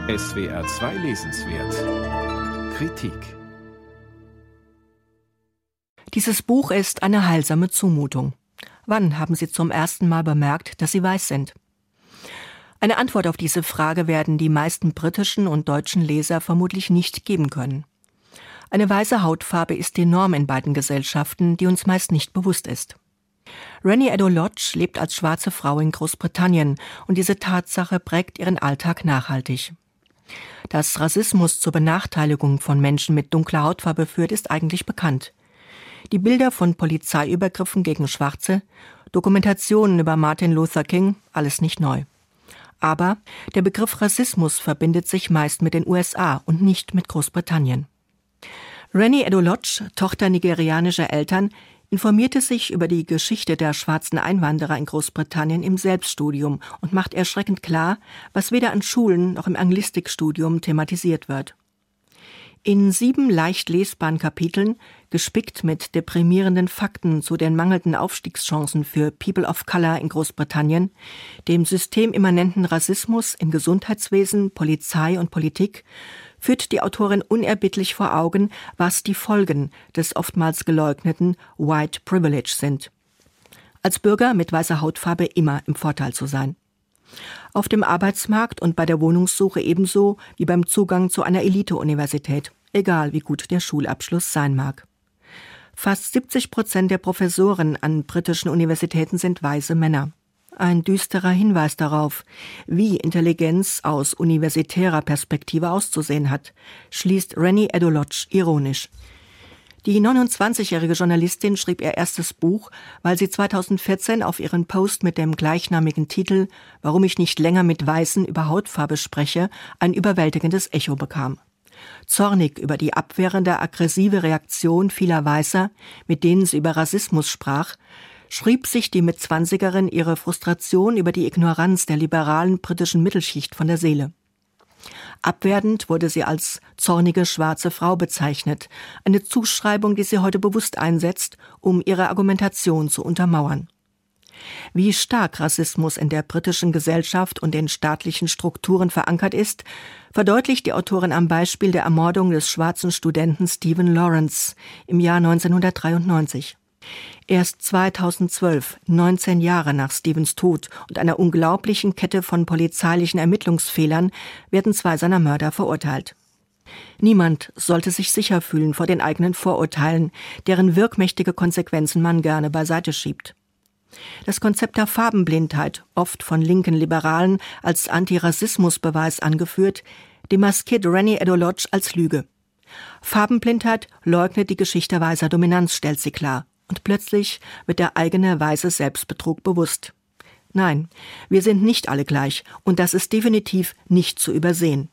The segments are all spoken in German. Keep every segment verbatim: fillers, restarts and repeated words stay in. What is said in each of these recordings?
S W R zwei Lesenswert Kritik. Dieses Buch ist eine heilsame Zumutung. Wann haben Sie zum ersten Mal bemerkt, dass Sie weiß sind? Eine Antwort auf diese Frage werden die meisten britischen und deutschen Leser vermutlich nicht geben können. Eine weiße Hautfarbe ist die Norm in beiden Gesellschaften, die uns meist nicht bewusst ist. Renée Eddo-Lodge lebt als schwarze Frau in Großbritannien und diese Tatsache prägt ihren Alltag nachhaltig. Dass Rassismus zur Benachteiligung von Menschen mit dunkler Hautfarbe führt, ist eigentlich bekannt. Die Bilder von Polizeiübergriffen gegen Schwarze, Dokumentationen über Martin Luther King, alles nicht neu. Aber der Begriff Rassismus verbindet sich meist mit den U S A und nicht mit Großbritannien. Renée Eddo-Lodge, Tochter nigerianischer Eltern, informierte sich über die Geschichte der schwarzen Einwanderer in Großbritannien im Selbststudium und macht erschreckend klar, was weder an Schulen noch im Anglistikstudium thematisiert wird. In sieben leicht lesbaren Kapiteln, gespickt mit deprimierenden Fakten zu den mangelnden Aufstiegschancen für People of Color in Großbritannien, dem systemimmanenten Rassismus im Gesundheitswesen, Polizei und Politik, führt die Autorin unerbittlich vor Augen, was die Folgen des oftmals geleugneten White Privilege sind. Als Bürger mit weißer Hautfarbe immer im Vorteil zu sein. Auf dem Arbeitsmarkt und bei der Wohnungssuche ebenso wie beim Zugang zu einer Elite-Universität, egal wie gut der Schulabschluss sein mag. Fast siebzig Prozent der Professoren an britischen Universitäten sind weiße Männer. Ein düsterer Hinweis darauf, wie Intelligenz aus universitärer Perspektive auszusehen hat, schließt Renée Eddo-Lodge ironisch. Die neunundzwanzigjährige Journalistin schrieb ihr erstes Buch, weil sie zweitausendvierzehn auf ihren Post mit dem gleichnamigen Titel »Warum ich nicht länger mit Weißen über Hautfarbe spreche« ein überwältigendes Echo bekam. Zornig über die abwehrende, aggressive Reaktion vieler Weißer, mit denen sie über Rassismus sprach, schrieb sich die Mitzwanzigerin ihre Frustration über die Ignoranz der liberalen britischen Mittelschicht von der Seele. Abwertend wurde sie als zornige schwarze Frau bezeichnet, eine Zuschreibung, die sie heute bewusst einsetzt, um ihre Argumentation zu untermauern. Wie stark Rassismus in der britischen Gesellschaft und den staatlichen Strukturen verankert ist, verdeutlicht die Autorin am Beispiel der Ermordung des schwarzen Studenten Stephen Lawrence im Jahr neunzehnhundertdreiundneunzig. Erst zweitausendzwölf, neunzehn Jahre nach Stephens Tod und einer unglaublichen Kette von polizeilichen Ermittlungsfehlern, werden zwei seiner Mörder verurteilt. Niemand sollte sich sicher fühlen vor den eigenen Vorurteilen, deren wirkmächtige Konsequenzen man gerne beiseite schiebt. Das Konzept der Farbenblindheit, oft von linken Liberalen als Antirassismusbeweis angeführt, demaskiert Renée Eddo-Lodge als Lüge. Farbenblindheit leugnet die Geschichte weißer Dominanz, stellt sie klar. Und plötzlich wird der eigene weiße Selbstbetrug bewusst. Nein, wir sind nicht alle gleich und das ist definitiv nicht zu übersehen.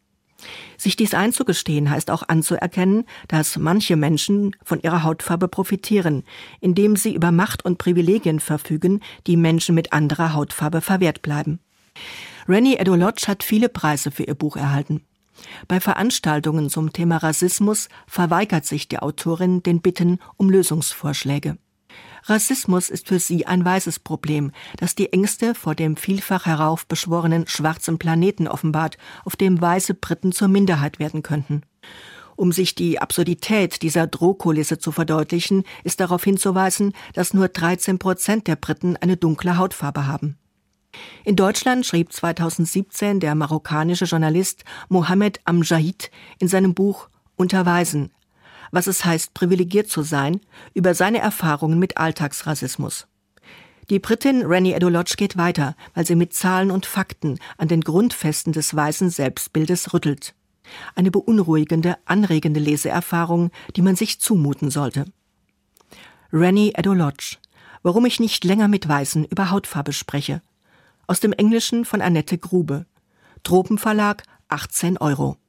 Sich dies einzugestehen heißt auch anzuerkennen, dass manche Menschen von ihrer Hautfarbe profitieren, indem sie über Macht und Privilegien verfügen, die Menschen mit anderer Hautfarbe verwehrt bleiben. Renée Eddo-Lodge hat viele Preise für ihr Buch erhalten. Bei Veranstaltungen zum Thema Rassismus verweigert sich die Autorin den Bitten um Lösungsvorschläge. Rassismus ist für sie ein weißes Problem, das die Ängste vor dem vielfach heraufbeschworenen schwarzen Planeten offenbart, auf dem weiße Briten zur Minderheit werden könnten. Um sich die Absurdität dieser Drohkulisse zu verdeutlichen, ist darauf hinzuweisen, dass nur dreizehn Prozent der Briten eine dunkle Hautfarbe haben. In Deutschland schrieb zweitausendsiebzehn der marokkanische Journalist Mohamed Amjahid in seinem Buch »Unter Weißen«, was es heißt, privilegiert zu sein, über seine Erfahrungen mit Alltagsrassismus. Die Britin Renée Eddo-Lodge geht weiter, weil sie mit Zahlen und Fakten an den Grundfesten des weißen Selbstbildes rüttelt. Eine beunruhigende, anregende Leseerfahrung, die man sich zumuten sollte. Renée Eddo-Lodge, warum ich nicht länger mit Weißen über Hautfarbe spreche. Aus dem Englischen von Annette Grube. Tropenverlag, achtzehn Euro.